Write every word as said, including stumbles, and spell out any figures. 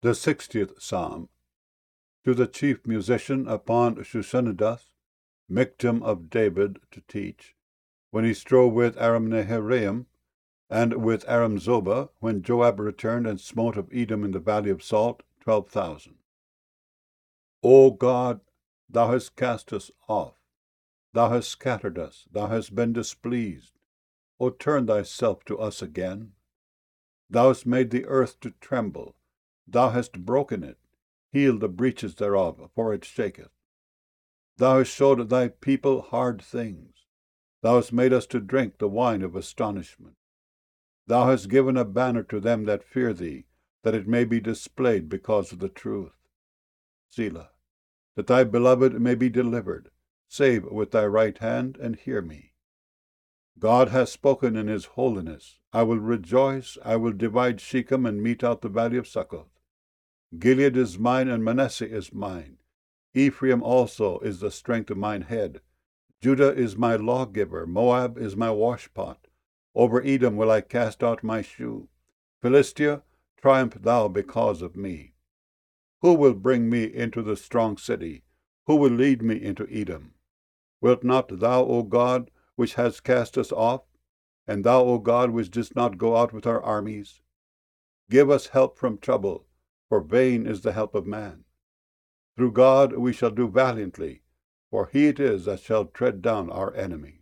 The sixtieth Psalm. To the chief musician upon Shushanidath, Michtam of David, to teach, when he strove with Aram-naharaim, and with Aram-zobah, when Joab returned and smote of Edom in the valley of Salt twelve thousand. O God, thou hast cast us off, thou hast scattered us, thou hast been displeased. O turn thyself to us again. Thou hast made the earth to tremble, thou hast broken it, heal the breaches thereof, for it shaketh. Thou hast showed thy people hard things, thou hast made us to drink the wine of astonishment. Thou hast given a banner to them that fear thee, that it may be displayed because of the truth. Selah. That thy beloved may be delivered, save with thy right hand, and hear me. God hath spoken in his holiness. I will rejoice, I will divide Shechem, and mete out the valley of Succoth. Gilead is mine, and Manasseh is mine. Ephraim also is the strength of mine head. Judah is my lawgiver, Moab is my washpot. Over Edom will I cast out my shoe. Philistia, triumph thou because of me. Who will bring me into the strong city? Who will lead me into Edom? Wilt not thou, O God, which hast cast us off? And thou, O God, which didst not go out with our armies? Give us help from trouble, for vain is the help of man. Through God we shall do valiantly, for he it is that shall tread down our enemy.